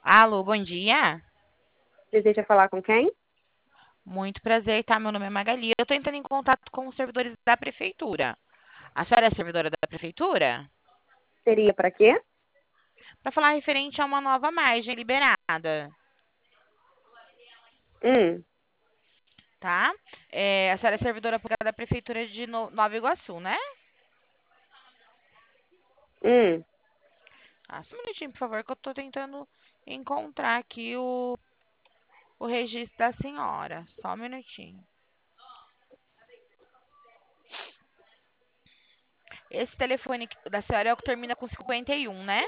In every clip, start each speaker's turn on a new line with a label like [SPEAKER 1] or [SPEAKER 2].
[SPEAKER 1] Alô, bom dia.
[SPEAKER 2] Deseja falar com quem?
[SPEAKER 1] Muito prazer, tá? Meu nome é Magali. Eu tô entrando em contato com os servidores da prefeitura. A senhora é servidora da prefeitura?
[SPEAKER 2] Seria para quê?
[SPEAKER 1] Para falar referente a uma nova margem liberada,
[SPEAKER 2] Hum,
[SPEAKER 1] tá? A senhora é servidora pública da prefeitura de Nova Iguaçu, né?
[SPEAKER 2] hum.
[SPEAKER 1] Só um minutinho, por favor, que eu tô tentando encontrar aqui o registro da senhora. Só um minutinho. Esse telefone da senhora é o que termina com 51, né?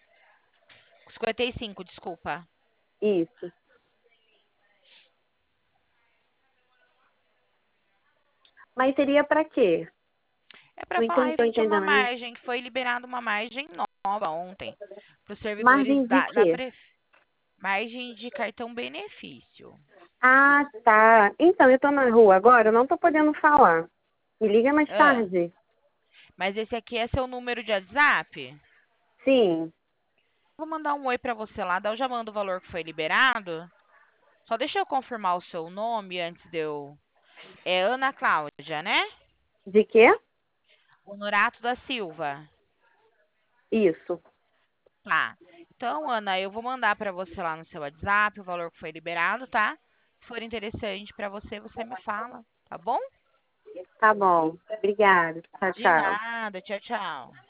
[SPEAKER 1] 55, desculpa.
[SPEAKER 2] Isso. Mas seria para quê?
[SPEAKER 1] É para
[SPEAKER 2] Não
[SPEAKER 1] falar
[SPEAKER 2] estou
[SPEAKER 1] referente a uma
[SPEAKER 2] entendendo ainda.
[SPEAKER 1] margem, que foi liberada uma margem nova ontem para os servidores
[SPEAKER 2] Margem de quê?
[SPEAKER 1] margem de cartão benefício.
[SPEAKER 2] Ah, tá. Então, eu estou na rua agora, eu não estou podendo falar. Me liga mais
[SPEAKER 1] Ah,
[SPEAKER 2] tarde.
[SPEAKER 1] mas esse aqui é seu número de WhatsApp?
[SPEAKER 2] Sim.
[SPEAKER 1] Vou mandar um oi para você lá, daí eu já mando o valor que foi liberado. Só deixa eu confirmar o seu nome antes de eu. É Ana Cláudia, né?
[SPEAKER 2] De quê?
[SPEAKER 1] Honorato da Silva.
[SPEAKER 2] Isso.
[SPEAKER 1] Tá. Então, Ana, eu vou mandar para você lá no seu WhatsApp o valor que foi liberado, tá? Se for interessante para você, você me fala, tá bom?
[SPEAKER 2] Tá bom. Obrigada. Tchau,
[SPEAKER 1] De
[SPEAKER 2] tchau.
[SPEAKER 1] nada. Tchau, tchau.